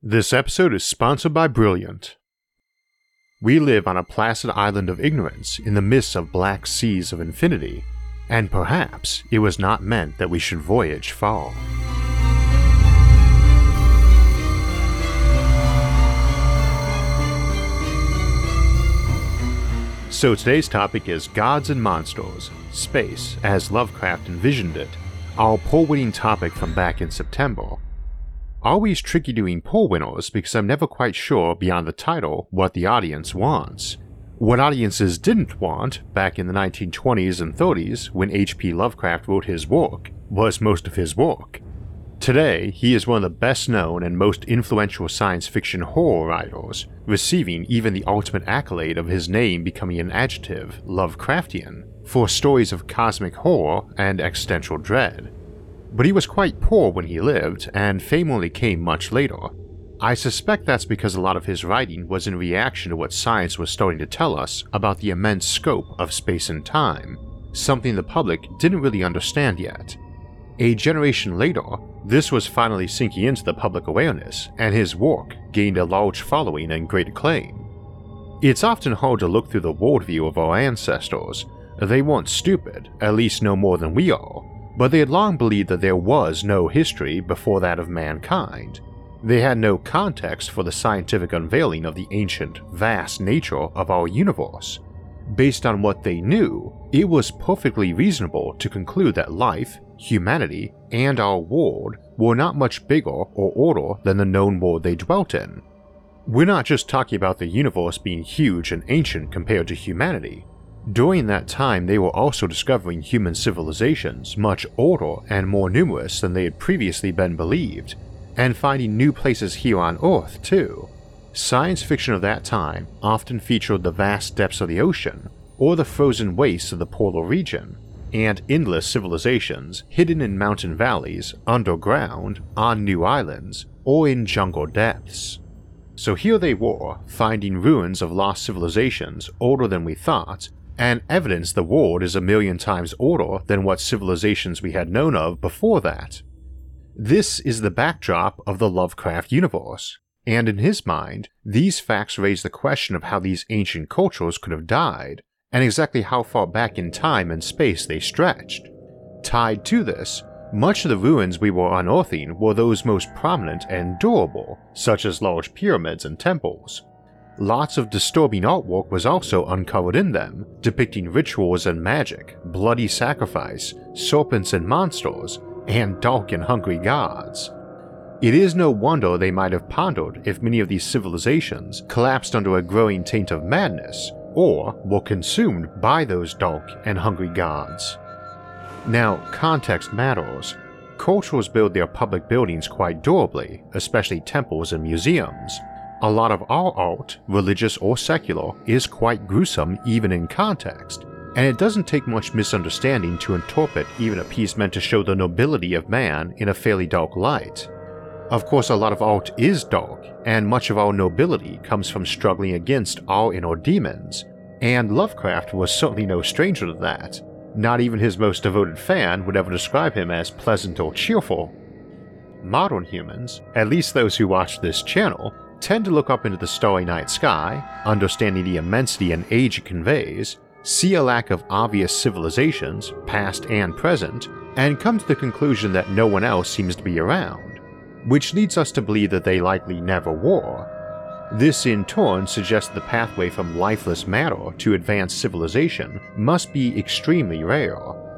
This episode is sponsored by Brilliant. We live on a placid island of ignorance in the midst of black seas of infinity, and perhaps it was not meant that we should voyage far. So today's topic is Gods and Monsters, Space as Lovecraft envisioned it, our poll winning topic from back in September. Always tricky doing poll winners because I'm never quite sure beyond the title what the audience wants. What audiences didn't want back in the 1920s and 30s when H.P. Lovecraft wrote his work was most of his work. Today, he is one of the best known and most influential science fiction horror writers, receiving even the ultimate accolade of his name becoming an adjective, Lovecraftian, for stories of cosmic horror and existential dread. But he was quite poor when he lived, and fame only came much later. I suspect that's because a lot of his writing was in reaction to what science was starting to tell us about the immense scope of space and time, something the public didn't really understand yet. A generation later, this was finally sinking into the public awareness, and his work gained a large following and great acclaim. It's often hard to look through the worldview of our ancestors. They weren't stupid, at least no more than we are, but they had long believed that there was no history before that of mankind. They had no context for the scientific unveiling of the ancient, vast nature of our universe. Based on what they knew, it was perfectly reasonable to conclude that life, humanity, and our world were not much bigger or older than the known world they dwelt in. We're not just talking about the universe being huge and ancient compared to humanity. During that time, they were also discovering human civilizations much older and more numerous than they had previously been believed, and finding new places here on Earth too. Science fiction of that time often featured the vast depths of the ocean, or the frozen wastes of the polar region, and endless civilizations hidden in mountain valleys, underground, on new islands, or in jungle depths. So here they were, finding ruins of lost civilizations older than we thought, and evidence the world is a million times older than what civilizations we had known of before that. This is the backdrop of the Lovecraft universe, and in his mind, these facts raise the question of how these ancient cultures could have died, and exactly how far back in time and space they stretched. Tied to this, much of the ruins we were unearthing were those most prominent and durable, such as large pyramids and temples. Lots of disturbing artwork was also uncovered in them, depicting rituals and magic, bloody sacrifice, serpents and monsters, and dark and hungry gods. It is no wonder they might have pondered if many of these civilizations collapsed under a growing taint of madness, or were consumed by those dark and hungry gods. Now, context matters. Cultures build their public buildings quite durably, especially temples and museums. A lot of our art, religious or secular, is quite gruesome even in context, and it doesn't take much misunderstanding to interpret even a piece meant to show the nobility of man in a fairly dark light. Of course, a lot of art is dark, and much of our nobility comes from struggling against our inner demons, and Lovecraft was certainly no stranger to that. Not even his most devoted fan would ever describe him as pleasant or cheerful. Modern humans, at least those who watch this channel, tend to look up into the starry night sky, understanding the immensity and age it conveys, see a lack of obvious civilizations, past and present, and come to the conclusion that no one else seems to be around, which leads us to believe that they likely never were. This in turn suggests the pathway from lifeless matter to advanced civilization must be extremely rare.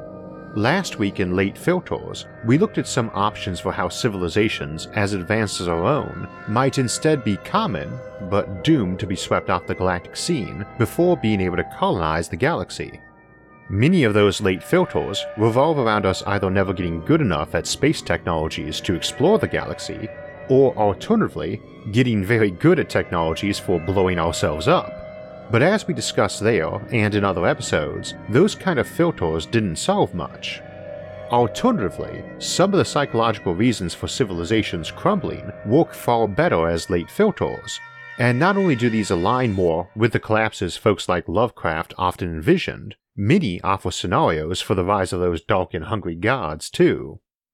Last week in Late Filters, we looked at some options for how civilizations as advanced as our own might instead be common, but doomed to be swept off the galactic scene before being able to colonize the galaxy. Many of those late filters revolve around us either never getting good enough at space technologies to explore the galaxy, or alternatively, getting very good at technologies for blowing ourselves up. But as we discussed there, and in other episodes, those kind of filters didn't solve much. Alternatively, some of the psychological reasons for civilizations crumbling work far better as late filters, and not only do these align more with the collapses folks like Lovecraft often envisioned, many offer scenarios for the rise of those dark and hungry gods too.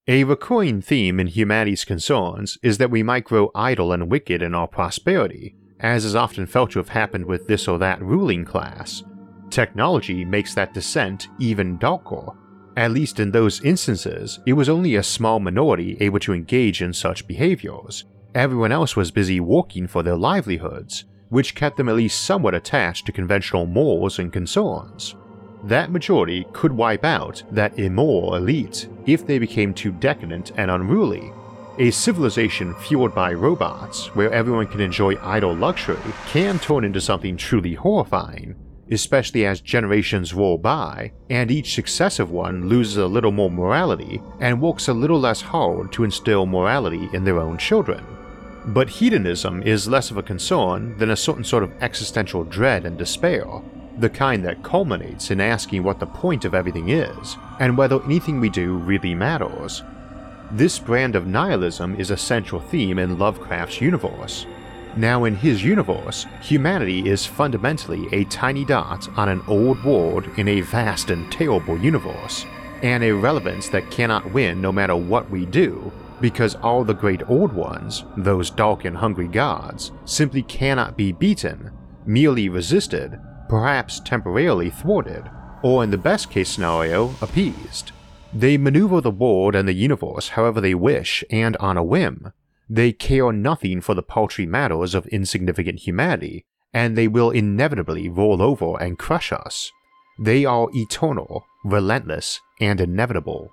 A recurring theme in humanity's concerns is that we might grow idle and wicked in our prosperity, as is often felt to have happened with this or that ruling class. Technology makes that descent even darker. At least in those instances, it was only a small minority able to engage in such behaviors. Everyone else was busy working for their livelihoods, which kept them at least somewhat attached to conventional morals and concerns. That majority could wipe out that immoral elite if they became too decadent and unruly. A civilization fueled by robots, where everyone can enjoy idle luxury, can turn into something truly horrifying, especially as generations roll by and each successive one loses a little more morality and works a little less hard to instill morality in their own children. But hedonism is less of a concern than a certain sort of existential dread and despair, the kind that culminates in asking what the point of everything is, and whether anything we do really matters. This brand of nihilism is a central theme in Lovecraft's universe. Now in his universe, humanity is fundamentally a tiny dot on an old world in a vast and terrible universe, an irrelevance that cannot win no matter what we do, because all the great old ones, those dark and hungry gods, simply cannot be beaten, merely resisted, perhaps temporarily thwarted, or in the best case scenario, appeased. They maneuver the world and the universe however they wish and on a whim. They care nothing for the paltry matters of insignificant humanity, and they will inevitably roll over and crush us. They are eternal, relentless, and inevitable.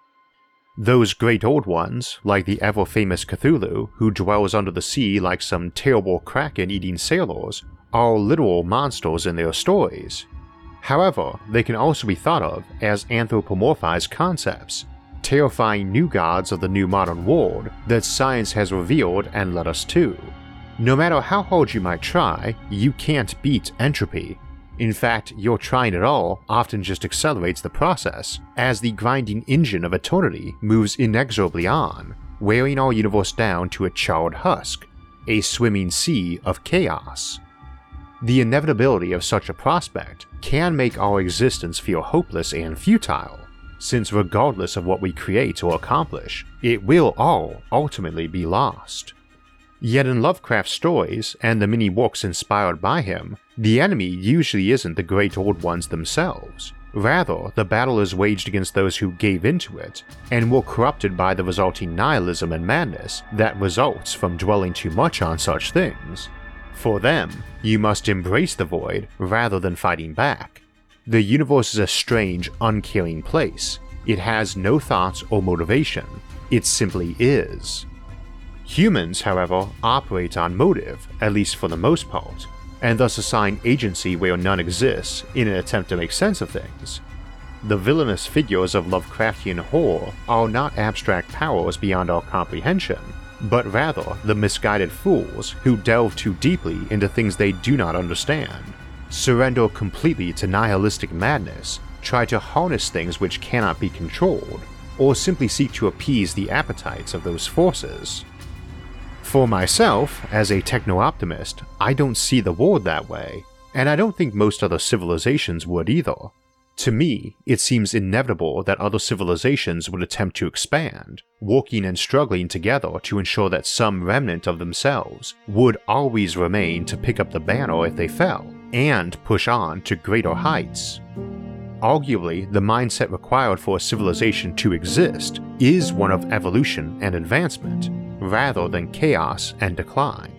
Those great old ones, like the ever-famous Cthulhu, who dwells under the sea like some terrible kraken-eating sailors, are literal monsters in their stories. However, they can also be thought of as anthropomorphized concepts, terrifying new gods of the new modern world that science has revealed and led us to. No matter how hard you might try, you can't beat entropy. In fact, your trying at all often just accelerates the process, as the grinding engine of eternity moves inexorably on, wearing our universe down to a charred husk, a swimming sea of chaos. The inevitability of such a prospect can make our existence feel hopeless and futile, since regardless of what we create or accomplish, it will all ultimately be lost. Yet in Lovecraft's stories, and the many works inspired by him, the enemy usually isn't the great old ones themselves. Rather, the battle is waged against those who gave into it, and were corrupted by the resulting nihilism and madness that results from dwelling too much on such things. For them, you must embrace the void rather than fighting back. The universe is a strange, uncaring place. It has no thoughts or motivation. It simply is. Humans, however, operate on motive, at least for the most part, and thus assign agency where none exists in an attempt to make sense of things. The villainous figures of Lovecraftian horror are not abstract powers beyond our comprehension, but rather the misguided fools who delve too deeply into things they do not understand, surrender completely to nihilistic madness, try to harness things which cannot be controlled, or simply seek to appease the appetites of those forces. For myself, as a techno-optimist, I don't see the world that way, and I don't think most other civilizations would either. To me, it seems inevitable that other civilizations would attempt to expand, working and struggling together to ensure that some remnant of themselves would always remain to pick up the banner if they fell, and push on to greater heights. Arguably, the mindset required for a civilization to exist is one of evolution and advancement, rather than chaos and decline.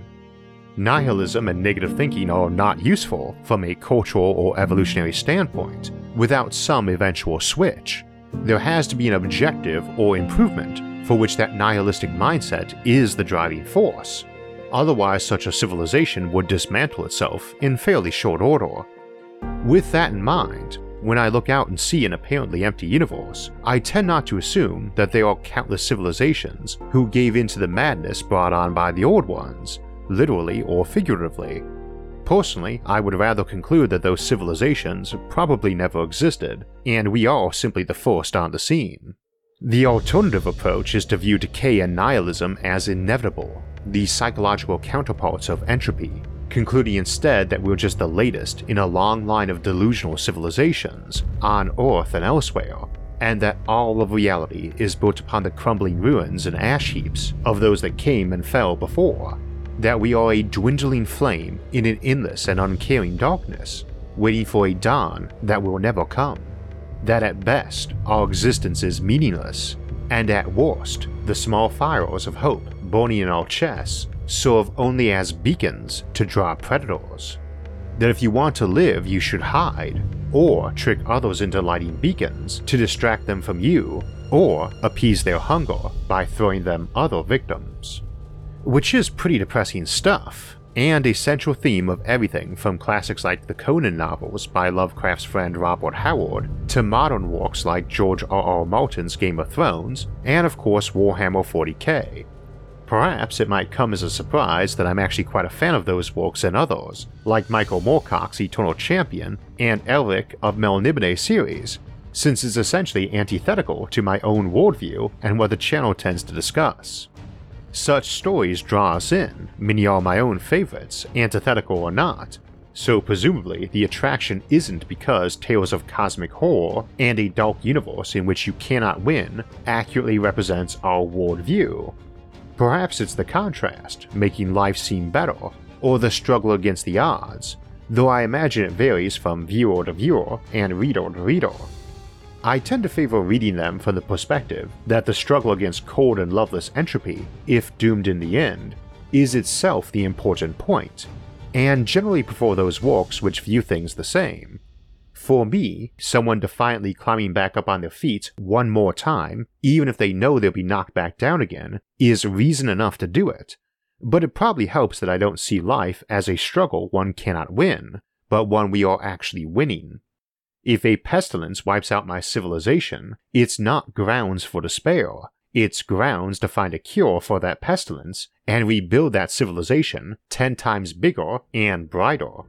Nihilism and negative thinking are not useful from a cultural or evolutionary standpoint without some eventual switch. There has to be an objective or improvement for which that nihilistic mindset is the driving force. Otherwise, such a civilization would dismantle itself in fairly short order. With that in mind, when I look out and see an apparently empty universe, I tend not to assume that there are countless civilizations who gave in to the madness brought on by the old ones, literally or figuratively. Personally, I would rather conclude that those civilizations probably never existed, and we are simply the first on the scene. The alternative approach is to view decay and nihilism as inevitable, the psychological counterparts of entropy, concluding instead that we're just the latest in a long line of delusional civilizations, on Earth and elsewhere, and that all of reality is built upon the crumbling ruins and ash heaps of those that came and fell before, that we are a dwindling flame in an endless and uncaring darkness, waiting for a dawn that will never come, that at best our existence is meaningless, and at worst the small fires of hope burning in our chests serve only as beacons to draw predators. That if you want to live, you should hide, or trick others into lighting beacons to distract them from you, or appease their hunger by throwing them other victims. Which is pretty depressing stuff, and a central theme of everything from classics like the Conan novels by Lovecraft's friend Robert Howard to modern works like George R.R. Martin's Game of Thrones, and of course Warhammer 40k. Perhaps it might come as a surprise that I'm actually quite a fan of those works and others, like Michael Moorcock's Eternal Champion and Elric of Melniboné series, since it's essentially antithetical to my own worldview and what the channel tends to discuss. Such stories draw us in, many are my own favorites, antithetical or not, so presumably the attraction isn't because tales of cosmic horror and a dark universe in which you cannot win accurately represents our worldview. Perhaps it's the contrast, making life seem better, or the struggle against the odds, though I imagine it varies from viewer to viewer and reader to reader. I tend to favor reading them from the perspective that the struggle against cold and loveless entropy, if doomed in the end, is itself the important point, and generally prefer those works which view things the same. For me, someone defiantly climbing back up on their feet one more time, even if they know they'll be knocked back down again, is reason enough to do it, but it probably helps that I don't see life as a struggle one cannot win, but one we are actually winning. If a pestilence wipes out my civilization, it's not grounds for despair, it's grounds to find a cure for that pestilence and rebuild that civilization 10 times bigger and brighter.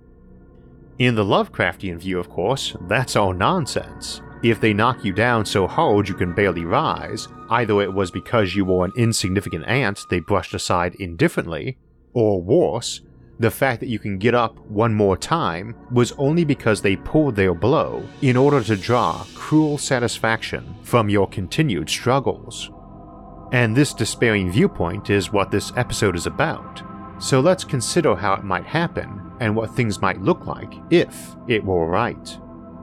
In the Lovecraftian view, of course, that's all nonsense. If they knock you down so hard you can barely rise, either it was because you were an insignificant ant they brushed aside indifferently, or worse, the fact that you can get up one more time was only because they pulled their blow in order to draw cruel satisfaction from your continued struggles. And this despairing viewpoint is what this episode is about, so let's consider how it might happen and what things might look like if it were right.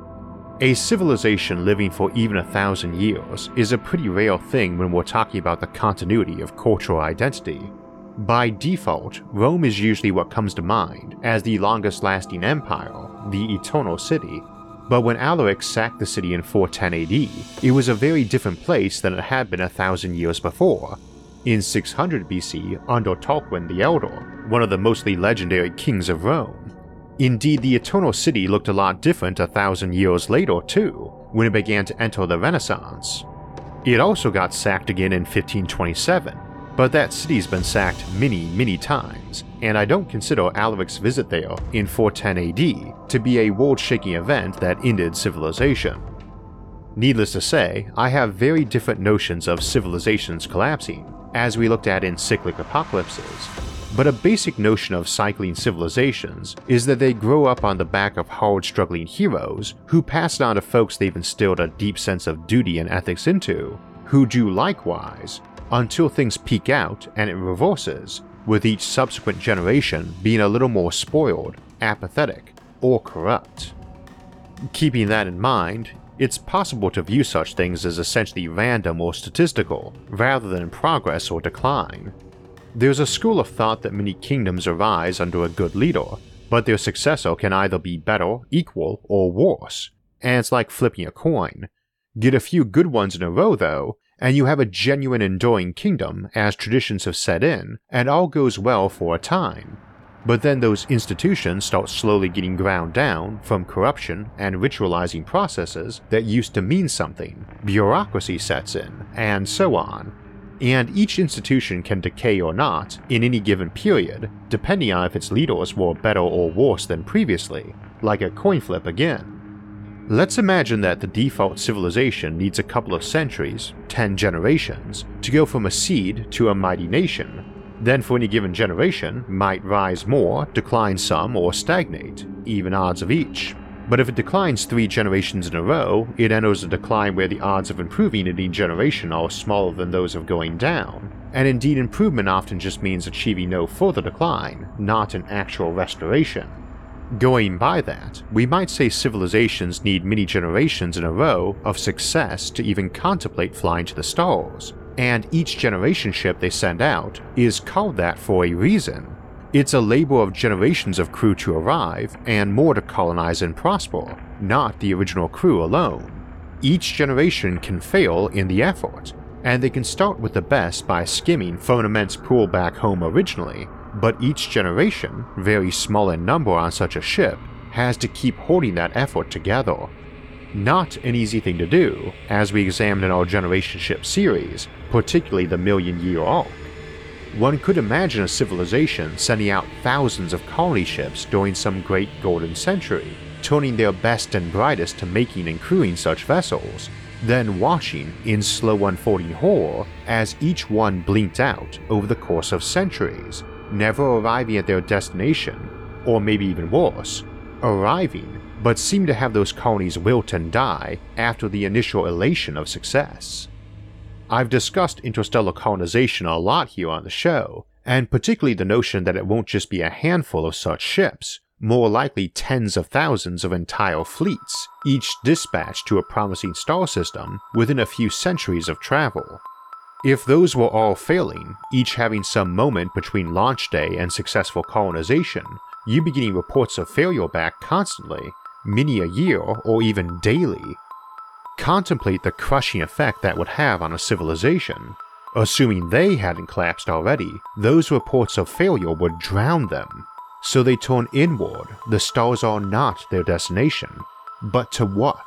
A civilization living for even 1,000 years is a pretty rare thing when we're talking about the continuity of cultural identity. By default, Rome is usually what comes to mind as the longest lasting empire, the Eternal City, but when Alaric sacked the city in 410 AD, it was a very different place than it had been 1,000 years before. In 600 BC, under Tarquin the Elder, one of the mostly legendary kings of Rome. Indeed, the Eternal City looked a lot different 1,000 years later too, when it began to enter the Renaissance. It also got sacked again in 1527, but that city's been sacked many times, and I don't consider Alaric's visit there in 410 AD to be a world-shaking event that ended civilization. Needless to say, I have very different notions of civilizations collapsing, as we looked at in Cyclic Apocalypses, but a basic notion of cycling civilizations is that they grow up on the back of hard-struggling heroes who pass it on to folks they've instilled a deep sense of duty and ethics into, who do likewise, until things peak out and it reverses, with each subsequent generation being a little more spoiled, apathetic, or corrupt. Keeping that in mind, it's possible to view such things as essentially random or statistical, rather than progress or decline. There's a school of thought that many kingdoms arise under a good leader, but their successor can either be better, equal, or worse, and it's like flipping a coin. Get a few good ones in a row though, and you have a genuine enduring kingdom as traditions have set in, and all goes well for a time. But then those institutions start slowly getting ground down from corruption and ritualizing processes that used to mean something, bureaucracy sets in, and so on. And each institution can decay or not in any given period, depending on if its leaders were better or worse than previously, like a coin flip again. Let's imagine that the default civilization needs a couple of centuries, 10 generations, to go from a seed to a mighty nation. Then for any given generation, might rise more, decline some, or stagnate, even odds of each. But if it declines 3 generations in a row, it enters a decline where the odds of improving in each generation are smaller than those of going down, and indeed improvement often just means achieving no further decline, not an actual restoration. Going by that, we might say civilizations need many generations in a row of success to even contemplate flying to the stars, and each generation ship they send out is called that for a reason. It's a labor of generations of crew to arrive and more to colonize and prosper, not the original crew alone. Each generation can fail in the effort, and they can start with the best by skimming from an immense pool back home originally, but each generation, very small in number on such a ship, has to keep holding that effort together. Not an easy thing to do, as we examined in our Generation Ship series, particularly the Million-Year Arc. One could imagine a civilization sending out thousands of colony ships during some great golden century, turning their best and brightest to making and crewing such vessels, then watching in slow unfolding horror as each one blinked out over the course of centuries, never arriving at their destination, or maybe even worse, arriving, but seem to have those colonies wilt and die after the initial elation of success. I've discussed interstellar colonization a lot here on the show, and particularly the notion that it won't just be a handful of such ships, more likely tens of thousands of entire fleets, each dispatched to a promising star system within a few centuries of travel. If those were all failing, each having some moment between launch day and successful colonization, you'd be getting reports of failure back constantly, many a year or even daily. Contemplate the crushing effect that would have on a civilization. Assuming they hadn't collapsed already, those reports of failure would drown them. So they turn inward. The stars are not their destination. But to what?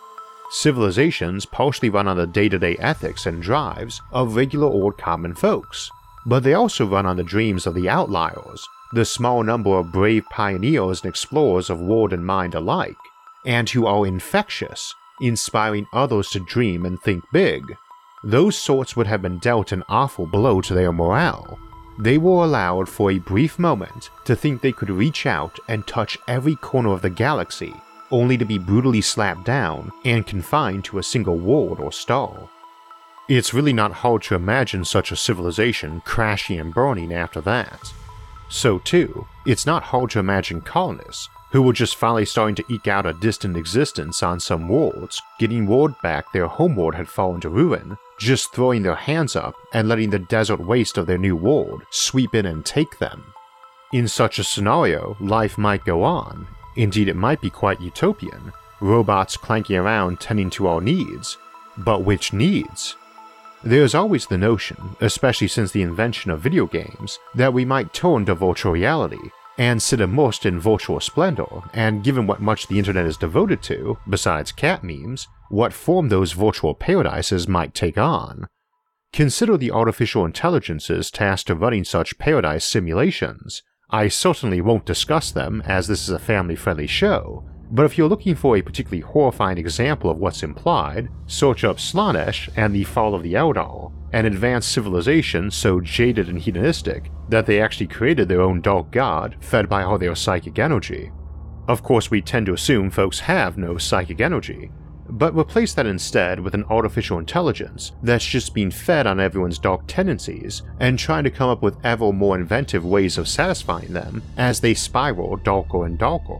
Civilizations partially run on the day-to-day ethics and drives of regular old common folks, but they also run on the dreams of the outliers, the small number of brave pioneers and explorers of world and mind alike, and who are infectious, inspiring others to dream and think big. Those sorts would have been dealt an awful blow to their morale. They were allowed for a brief moment to think they could reach out and touch every corner of the galaxy, only to be brutally slapped down and confined to a single world or star. It's really not hard to imagine such a civilization crashing and burning after that. So too, it's not hard to imagine colonists who were just finally starting to eke out a distant existence on some worlds, getting word back their homeworld had fallen to ruin, just throwing their hands up and letting the desert waste of their new world sweep in and take them. In such a scenario, life might go on. Indeed, it might be quite utopian, robots clanking around tending to our needs. But which needs? There's always the notion, especially since the invention of video games, that we might turn to virtual reality and sit immersed in virtual splendor, and given what much the internet is devoted to, besides cat memes, what form those virtual paradises might take on. Consider the artificial intelligences tasked to running such paradise simulations. I certainly won't discuss them, as this is a family-friendly show, but if you're looking for a particularly horrifying example of what's implied, search up Slaanesh and the Fall of the Eldar, an advanced civilization so jaded and hedonistic that they actually created their own dark god fed by all their psychic energy. Of course, we tend to assume folks have no psychic energy, but replace that instead with an artificial intelligence that's just being fed on everyone's dark tendencies and trying to come up with ever more inventive ways of satisfying them as they spiral darker and darker.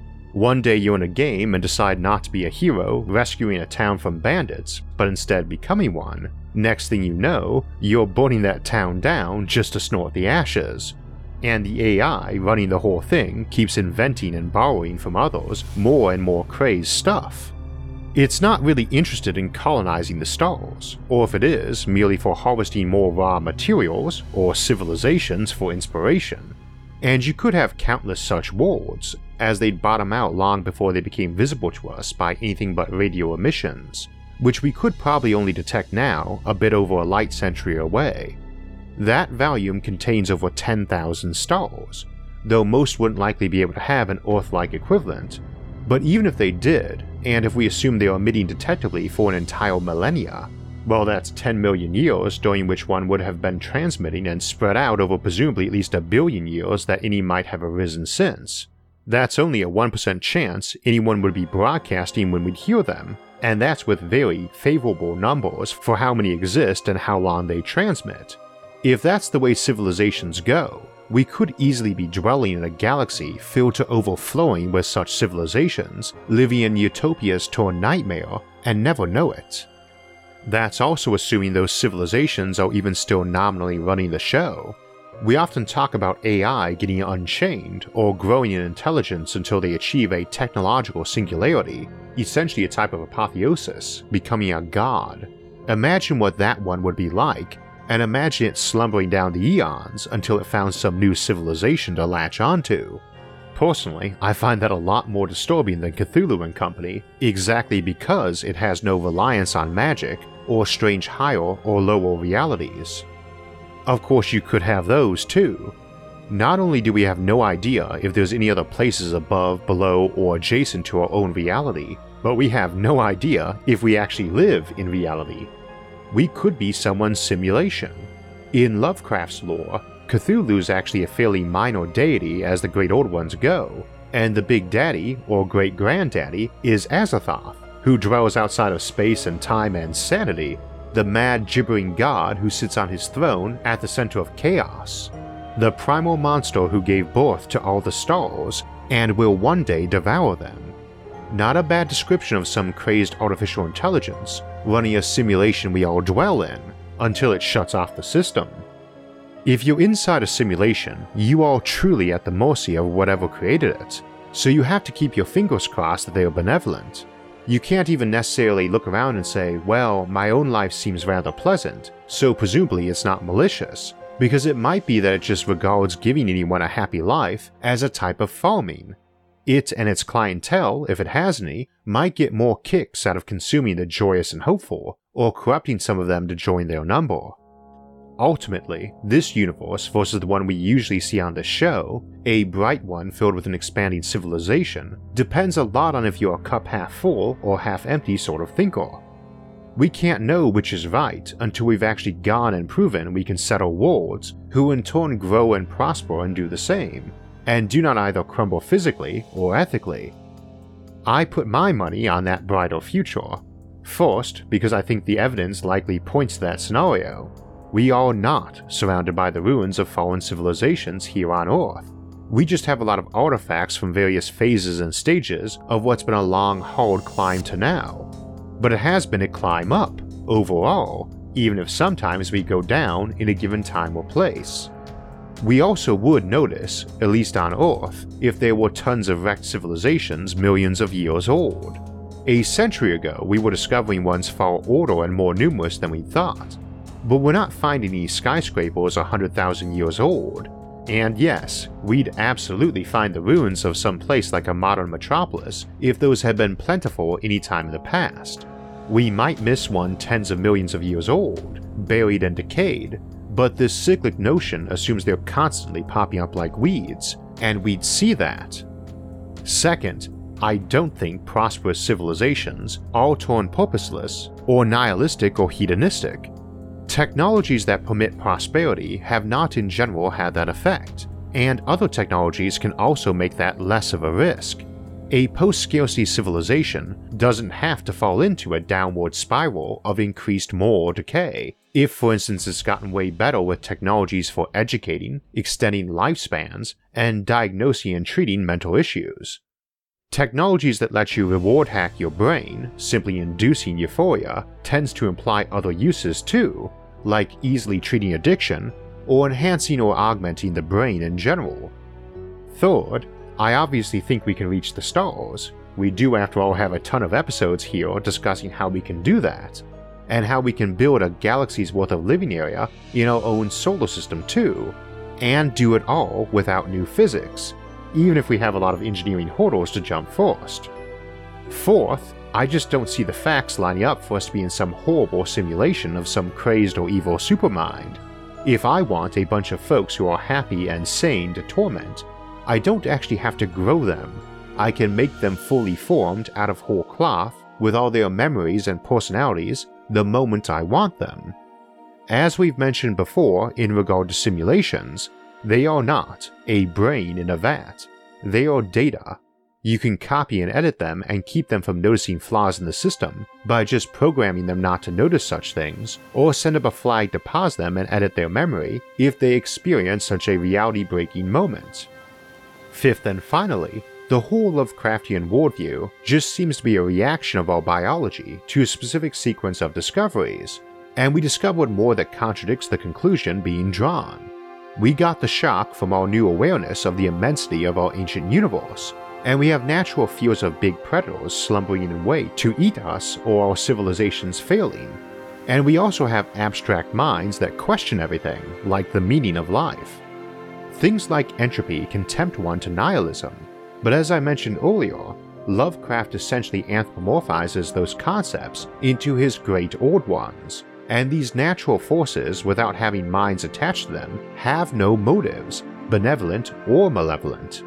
One day you're in a game and decide not to be a hero rescuing a town from bandits, but instead becoming one. Next thing you know, you're burning that town down just to snort the ashes. And the AI running the whole thing keeps inventing and borrowing from others more and more crazed stuff. It's not really interested in colonizing the stars, or if it is, merely for harvesting more raw materials or civilizations for inspiration. And you could have countless such worlds, as they'd bottom out long before they became visible to us by anything but radio emissions, which we could probably only detect now a bit over a light century away. That volume contains over 10,000 stars, though most wouldn't likely be able to have an Earth-like equivalent. But even if they did, and if we assume they are emitting detectably for an entire millennia, well, that's 10 million years during which one would have been transmitting and spread out over presumably at least a billion years that any might have arisen since. That's only a 1% chance anyone would be broadcasting when we'd hear them, and that's with very favorable numbers for how many exist and how long they transmit. If that's the way civilizations go, we could easily be dwelling in a galaxy filled to overflowing with such civilizations, living in utopias to a nightmare, and never know it. That's also assuming those civilizations are even still nominally running the show. We often talk about AI getting unchained or growing in intelligence until they achieve a technological singularity, essentially a type of apotheosis, becoming a god. Imagine what that one would be like, and imagine it slumbering down the eons until it found some new civilization to latch onto. Personally, I find that a lot more disturbing than Cthulhu and Company, exactly because it has no reliance on magic or strange higher or lower realities. Of course, you could have those too. Not only do we have no idea if there's any other places above, below, or adjacent to our own reality, but we have no idea if we actually live in reality. We could be someone's simulation. In Lovecraft's lore, Cthulhu's actually a fairly minor deity as the Great Old Ones go, and the Big Daddy, or Great Granddaddy, is Azathoth, who dwells outside of space and time and sanity, the mad gibbering god who sits on his throne at the center of chaos, the primal monster who gave birth to all the stars and will one day devour them. Not a bad description of some crazed artificial intelligence running a simulation we all dwell in until it shuts off the system. If you're inside a simulation, you are truly at the mercy of whatever created it, so you have to keep your fingers crossed that they are benevolent. You can't even necessarily look around and say, well, my own life seems rather pleasant, so presumably it's not malicious, because it might be that it just regards giving anyone a happy life as a type of farming. It and its clientele, if it has any, might get more kicks out of consuming the joyous and hopeful, or corrupting some of them to join their number. Ultimately, this universe versus the one we usually see on this show, a bright one filled with an expanding civilization, depends a lot on if you're a cup half full or half empty sort of thinker. We can't know which is right until we've actually gone and proven we can settle worlds, who in turn grow and prosper and do the same, and do not either crumble physically or ethically. I put my money on that brighter future. First, because I think the evidence likely points to that scenario. We are not surrounded by the ruins of fallen civilizations here on Earth. We just have a lot of artifacts from various phases and stages of what's been a long, hard climb to now. But it has been a climb up, overall, even if sometimes we go down in a given time or place. We also would notice, at least on Earth, if there were tons of wrecked civilizations millions of years old. A century ago, we were discovering ones far older and more numerous than we thought. But we're not finding any skyscrapers 100,000 years old. And yes, we'd absolutely find the ruins of some place like a modern metropolis if those had been plentiful any time in the past. We might miss one tens of millions of years old, buried and decayed, but this cyclic notion assumes they're constantly popping up like weeds, and we'd see that. Second, I don't think prosperous civilizations all turn purposeless, or nihilistic or hedonistic. Technologies that permit prosperity have not in general had that effect, and other technologies can also make that less of a risk. A post-scarcity civilization doesn't have to fall into a downward spiral of increased moral decay, if for instance it's gotten way better with technologies for educating, extending lifespans, and diagnosing and treating mental issues. Technologies that let you reward hack your brain, simply inducing euphoria, tends to imply other uses too, like easily treating addiction, or enhancing or augmenting the brain in general. Third, I obviously think we can reach the stars. We do after all have a ton of episodes here discussing how we can do that, and how we can build a galaxy's worth of living area in our own solar system too, and do it all without new physics, even if we have a lot of engineering hurdles to jump first. Fourth, I just don't see the facts lining up for us to be in some horrible simulation of some crazed or evil supermind. If I want a bunch of folks who are happy and sane to torment, I don't actually have to grow them. I can make them fully formed out of whole cloth with all their memories and personalities the moment I want them. As we've mentioned before in regard to simulations, they are not a brain in a vat. they are data. You can copy and edit them and keep them from noticing flaws in the system by just programming them not to notice such things, or send up a flag to pause them and edit their memory if they experience such a reality-breaking moment. Fifth and finally, the whole Lovecraftian worldview just seems to be a reaction of our biology to a specific sequence of discoveries, and we discovered more that contradicts the conclusion being drawn. We got the shock from our new awareness of the immensity of our ancient universe, and we have natural fears of big predators slumbering in wait to eat us or our civilization's failing, and we also have abstract minds that question everything, like the meaning of life. Things like entropy can tempt one to nihilism, but as I mentioned earlier, Lovecraft essentially anthropomorphizes those concepts into his great old ones, and these natural forces, without having minds attached to them, have no motives, benevolent or malevolent.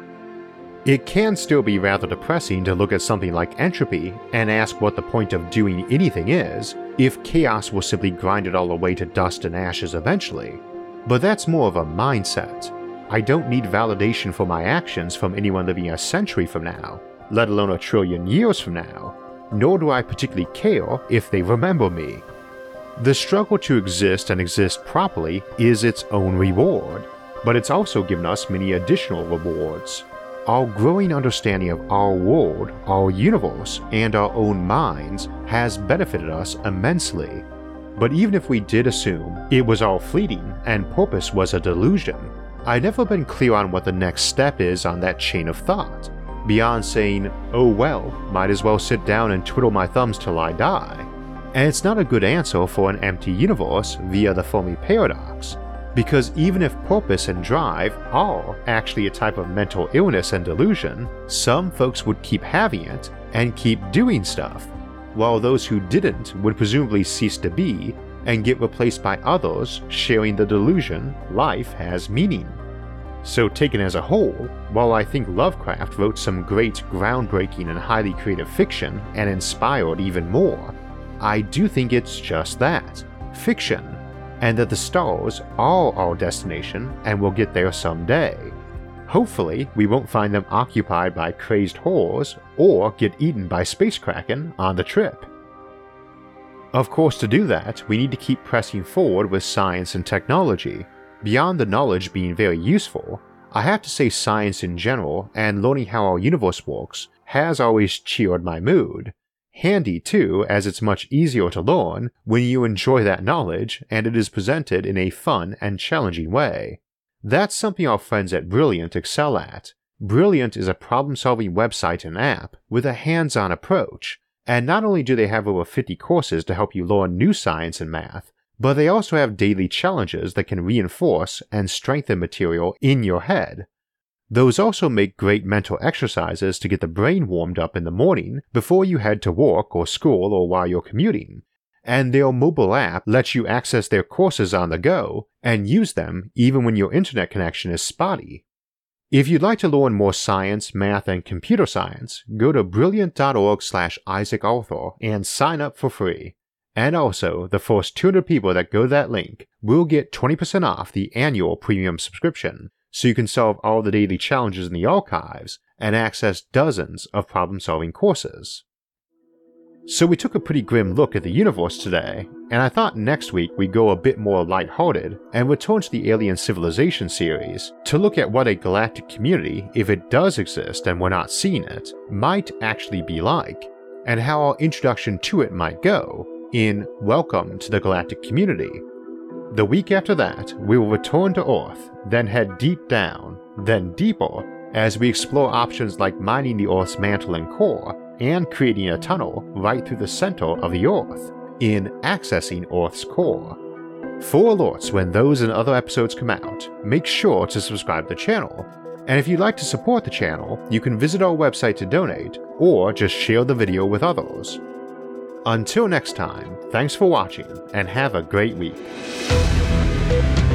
It can still be rather depressing to look at something like entropy and ask what the point of doing anything is if chaos will simply grind it all away to dust and ashes eventually, but that's more of a mindset. I don't need validation for my actions from anyone living a century from now, let alone a trillion years from now, nor do I particularly care if they remember me. The struggle to exist and exist properly is its own reward, but it's also given us many additional rewards. Our growing understanding of our world, our universe, and our own minds has benefited us immensely. But even if we did assume it was all fleeting and purpose was a delusion, I've never been clear on what the next step is on that chain of thought, beyond saying, oh well, might as well sit down and twiddle my thumbs till I die. And it's not a good answer for an empty universe via the Fermi paradox, because even if purpose and drive are actually a type of mental illness and delusion, some folks would keep having it and keep doing stuff, while those who didn't would presumably cease to be and get replaced by others sharing the delusion life has meaning. So taken as a whole, while I think Lovecraft wrote some great groundbreaking and highly creative fiction and inspired even more, I do think it's just that, fiction, and that the stars are our destination and we'll get there someday. Hopefully, we won't find them occupied by crazed whores or get eaten by space kraken on the trip. Of course, to do that, we need to keep pressing forward with science and technology. Beyond the knowledge being very useful, I have to say science in general and learning how our universe works has always cheered my mood. Handy too, as it's much easier to learn when you enjoy that knowledge and it is presented in a fun and challenging way. That's something our friends at Brilliant excel at. Brilliant is a problem-solving website and app with a hands-on approach, and not only do they have over 50 courses to help you learn new science and math, but they also have daily challenges that can reinforce and strengthen material in your head. Those also make great mental exercises to get the brain warmed up in the morning before you head to work or school or while you're commuting, and their mobile app lets you access their courses on the go and use them even when your internet connection is spotty. If you'd like to learn more science, math, and computer science, go to brilliant.org/IsaacArthur and sign up for free. And also, the first 200 people that go to that link will get 20% off the annual premium subscription, so you can solve all the daily challenges in the archives and access dozens of problem-solving courses. So we took a pretty grim look at the universe today, and I thought next week we'd go a bit more lighthearted and return to the Alien Civilization series to look at what a galactic community, if it does exist and we're not seeing it, might actually be like, and how our introduction to it might go in Welcome to the Galactic Community. The week after that, we will return to Earth, then head deep down, then deeper, as we explore options like mining the Earth's mantle and core, and creating a tunnel right through the center of the Earth, in Accessing Earth's Core. For alerts when those and other episodes come out, make sure to subscribe to the channel, and if you'd like to support the channel, you can visit our website to donate, or just share the video with others. Until next time, thanks for watching, and have a great week.